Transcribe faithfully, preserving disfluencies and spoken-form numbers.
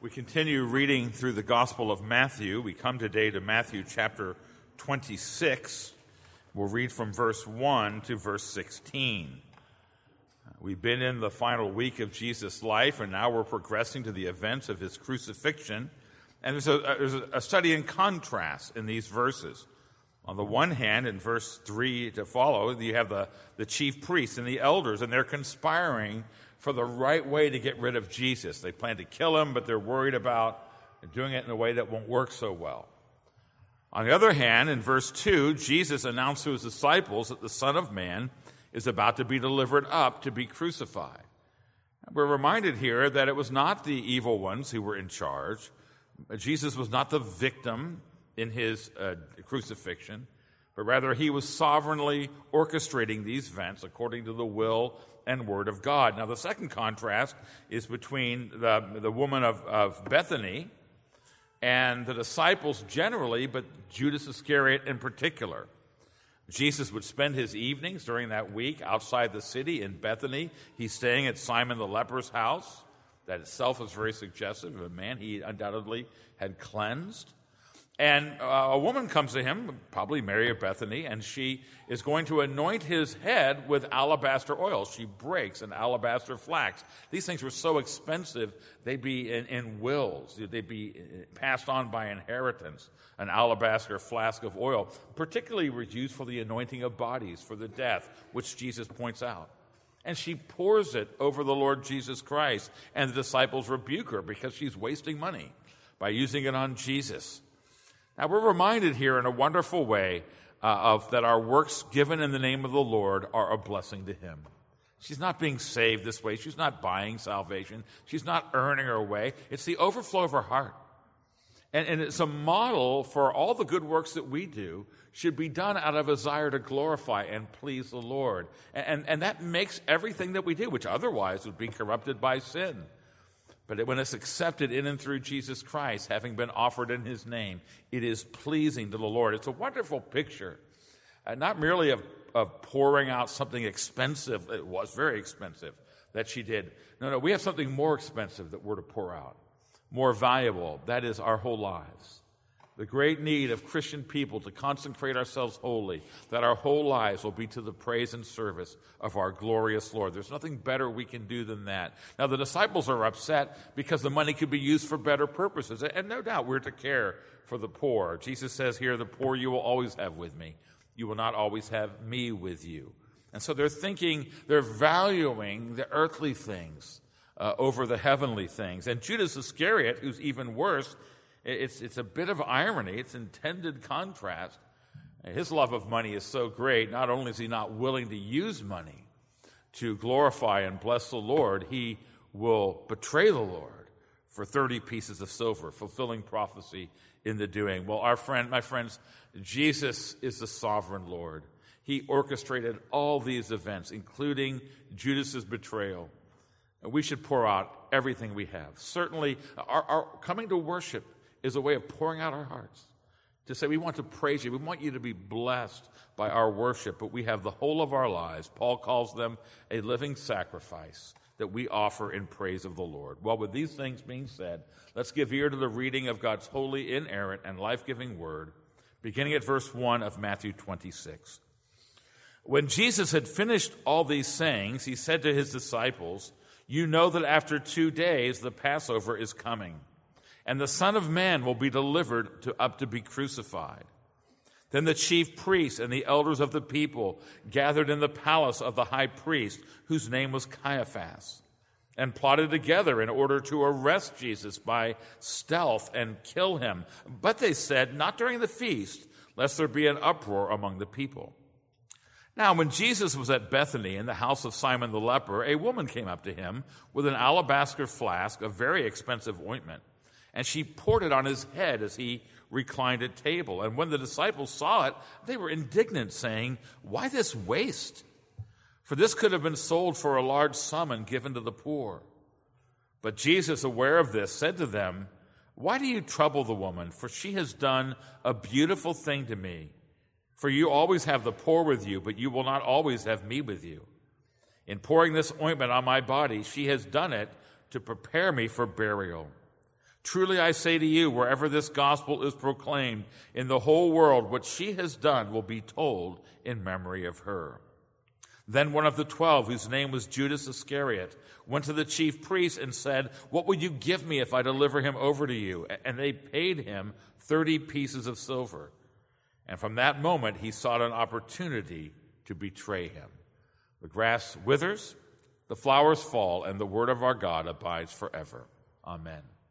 We continue reading through the Gospel of Matthew. We come today to Matthew chapter twenty-six. We'll read from verse one to verse sixteen. We've been in the final week of Jesus' life, and now we're progressing to the events of his crucifixion. And there's a, there's a study in contrast in these verses. On the one hand, in verse three to follow, you have the, the chief priests and the elders, and they're conspiring for the right way to get rid of Jesus. They plan to kill him, but they're worried about doing it in a way that won't work so well. On the other hand, in verse two, Jesus announced to his disciples that the Son of Man is about to be delivered up to be crucified. We're reminded here that it was not the evil ones who were in charge. Jesus was not the victim in his uh, crucifixion, but rather he was sovereignly orchestrating these events according to the will and word of God. Now, the second contrast is between the, the woman of, of Bethany and the disciples generally, but Judas Iscariot in particular. Jesus would spend his evenings during that week outside the city in Bethany. He's staying at Simon the leper's house. That itself is very suggestive of a man he undoubtedly had cleansed. And uh, a woman comes to him, probably Mary of Bethany, and she is going to anoint his head with alabaster oil. She breaks an alabaster flask. These things were so expensive, they'd be in, in wills. They'd be passed on by inheritance. An alabaster flask of oil, particularly was used for the anointing of bodies, for the death, which Jesus points out. And she pours it over the Lord Jesus Christ, and the disciples rebuke her because she's wasting money by using it on Jesus. Now, we're reminded here in a wonderful way uh, of that our works given in the name of the Lord are a blessing to him. She's not being saved this way. She's not buying salvation. She's not earning her way. It's the overflow of her heart. And, and it's a model for all the good works that we do should be done out of a desire to glorify and please the Lord. And, and, and that makes everything that we do, which otherwise would be corrupted by sin. But when it's accepted in and through Jesus Christ, having been offered in his name, it is pleasing to the Lord. It's a wonderful picture, uh, not merely of, of pouring out something expensive. It was very expensive that she did. No, no, we have something more expensive that we're to pour out, more valuable. That is our whole lives. The great need of Christian people to consecrate ourselves wholly, that our whole lives will be to the praise and service of our glorious Lord. There's nothing better we can do than that. Now, the disciples are upset because the money could be used for better purposes, and no doubt we're to care for the poor. Jesus says here, the poor you will always have with me. You will not always have me with you. And so they're thinking, they're valuing the earthly things uh, over the heavenly things. And Judas Iscariot, who's even worse, It's, it's a bit of irony. It's intended contrast. His love of money is so great. Not only is he not willing to use money to glorify and bless the Lord, he will betray the Lord for thirty pieces of silver, fulfilling prophecy in the doing. Well, our friend, my friends, Jesus is the sovereign Lord. He orchestrated all these events, including Judas's betrayal. And we should pour out everything we have. Certainly, our, our coming to worship is a way of pouring out our hearts, to say we want to praise you. We want you to be blessed by our worship, but we have the whole of our lives. Paul calls them a living sacrifice that we offer in praise of the Lord. Well, with these things being said, let's give ear to the reading of God's holy, inerrant, and life-giving word, beginning at verse one of Matthew twenty-six. When Jesus had finished all these sayings, he said to his disciples, "You know that after two days the Passover is coming, and the Son of Man will be delivered to, up to be crucified." Then the chief priests and the elders of the people gathered in the palace of the high priest, whose name was Caiaphas, and plotted together in order to arrest Jesus by stealth and kill him. But they said, "Not during the feast, lest there be an uproar among the people." Now, when Jesus was at Bethany in the house of Simon the leper, a woman came up to him with an alabaster flask of very expensive ointment. And she poured it on his head as he reclined at table. And when the disciples saw it, they were indignant, saying, "Why this waste? For this could have been sold for a large sum and given to the poor." But Jesus, aware of this, said to them, "Why do you trouble the woman? For she has done a beautiful thing to me. For you always have the poor with you, but you will not always have me with you. In pouring this ointment on my body, she has done it to prepare me for burial. Truly I say to you, wherever this gospel is proclaimed in the whole world, what she has done will be told in memory of her." Then one of the twelve, whose name was Judas Iscariot, went to the chief priests and said, "What will you give me if I deliver him over to you?" And they paid him thirty pieces of silver. And from that moment he sought an opportunity to betray him. The grass withers, the flowers fall, and the word of our God abides forever. Amen.